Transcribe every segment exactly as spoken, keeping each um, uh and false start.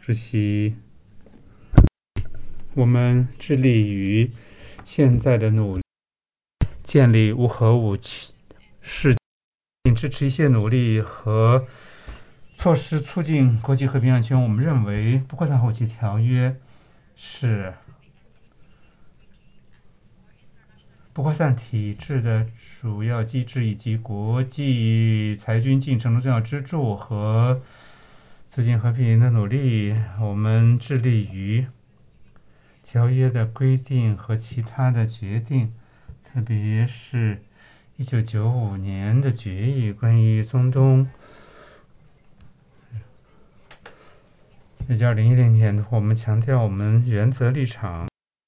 主席，我们致力于现在的努力，建立无核武器世界，并支持一些努力和措施促进国际和平安全。我们认为不扩散核武器条约是不扩散体制的主要机制，以及国际裁军进程的重要支柱和促进和平的努力。我们致力于条约的规定和其他的决定，特别是一九九五年的决议关于中东，也就二零一零年，我们强调我们原则立场。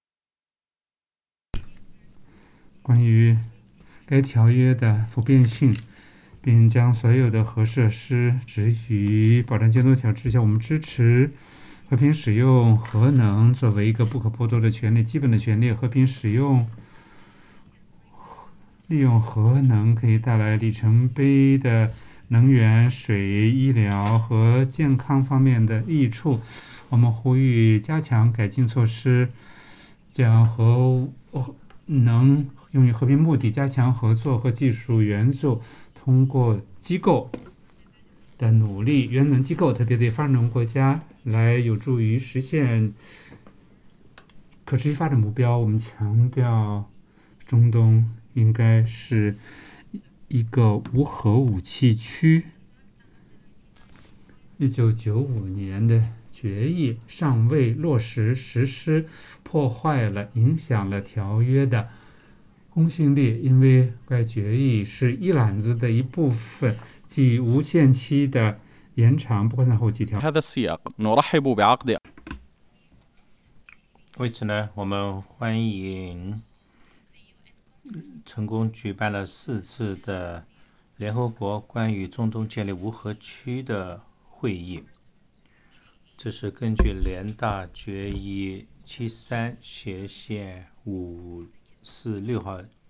关于该条约的普遍性，并将所有的核设施置于保障监督条之下。我们支持和平使用核能作为一个不可剥夺的权利，基本的权利。和平使用利用核能可以带来里程碑的能源、水、医疗和健康方面的益处。我们呼吁加强改进措施，将核能用于和平目的，加强合作和技术援助，通过机构的努力，原能机构特别对发展中国家来有助于实现可持续发展目标。我们强调中东应该是一个无核武器区。一九九五年的决议尚未落实实施，破坏了影响了条约的公信力，因为该决议是一揽子的一部分，即无限期的延长不扩散核武器条约。 为此呢，我们欢迎成功举办了四次的联合国关于中东建立无核区的会议。这是根据联大决议七三斜线五四六号